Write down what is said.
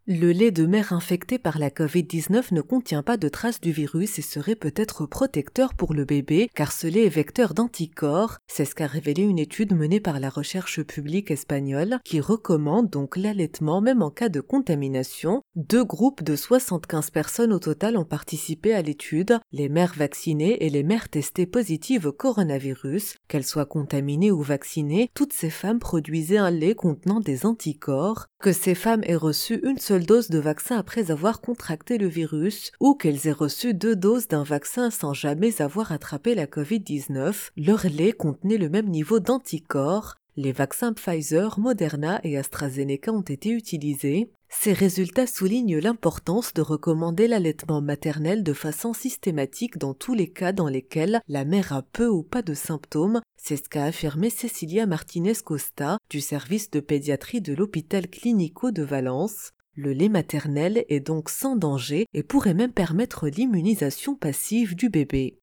Le lait de mère infecté par la Covid-19 ne contient pas de traces du virus et serait peut-être protecteur pour le bébé car ce lait est vecteur d'anticorps. C'est ce qu'a révélé une étude menée par la recherche publique espagnole qui recommande donc l'allaitement même en cas de contamination. 2 groupes de 75 personnes au total ont participé à l'étude, les mères vaccinées et les mères testées positives au coronavirus. Qu'elles soient contaminées ou vaccinées, toutes ces femmes produisaient un lait contenant des anticorps. Que ces femmes aient reçu une seule dose de vaccin après avoir contracté le virus ou qu'elles aient reçu 2 doses d'un vaccin sans jamais avoir attrapé la Covid-19, leur lait contenait le même niveau d'anticorps. Les vaccins Pfizer, Moderna et AstraZeneca ont été utilisés. Ces résultats soulignent l'importance de recommander l'allaitement maternel de façon systématique dans tous les cas dans lesquels la mère a peu ou pas de symptômes. C'est ce qu'a affirmé Cecilia Martinez-Costa du service de pédiatrie de l'hôpital Clínico de Valence. Le lait maternel est donc sans danger et pourrait même permettre l'immunisation passive du bébé.